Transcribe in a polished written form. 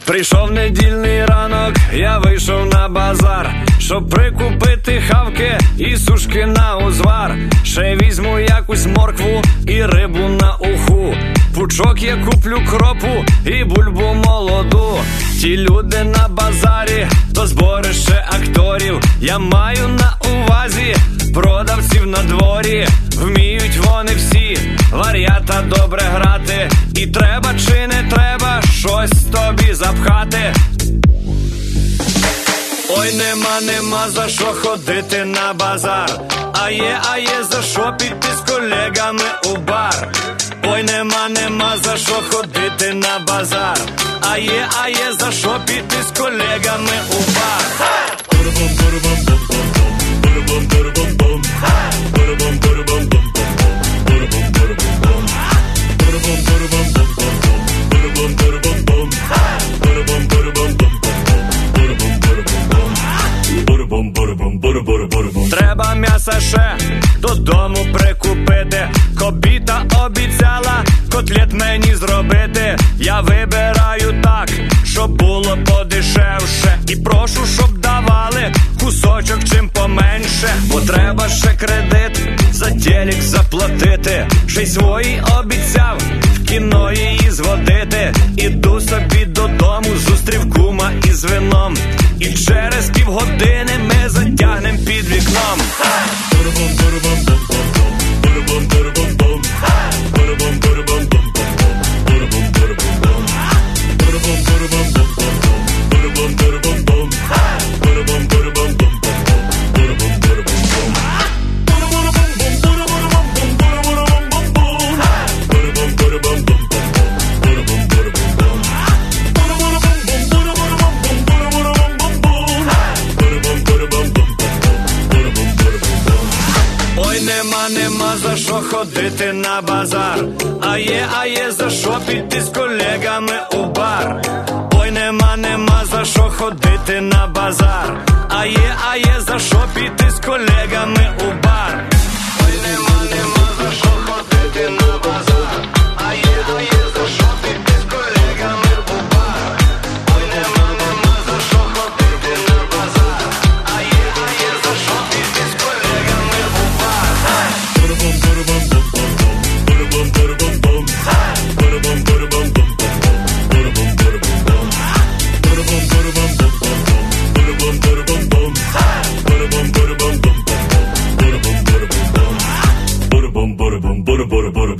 Прийшов недільний ранок, я вийшов на базар, щоб прикупити хавки і сушки на узвар. Ще візьму якусь моркву і рибу на уху. Пучок я куплю кропу і бульбу молоду. Ті люди на базарі, то зборище акторів. Я маю на увазі продавців на дворі. Вміють вони всі вар'ята добре грати. І треба чи не треба щось тобі запхати. Ой, нема за що ходити на базар. А є за що піти з колегами у бар. Ой, нема за що ходити на базар. А є за що піти з колегами у бар. Треба м'яса ще додому прикупити. Кобіта обіцяла котлет мені зробити. Я вибираю так, щоб було подешевше. І прошу, щоб давали кусочок чим поменше. Бо треба ще кредит за телек заплатити. Ще й свої обіцяв в кіно її зводити. Іду собі додому, зустрів кума із вином. І через півгодини ми затягнем під вікном. Нема за що ходити на базар. А є за що піти з колегами у бар. Ой, нема за що ходити на базар. А є за що піти з колегами у бар. Ой, нема за що ходити на базар. А є за що піти з колегами у бар. Ой, нема за що ходити на базар. А є за що піти з колегами у бар. Bada bum bada bum.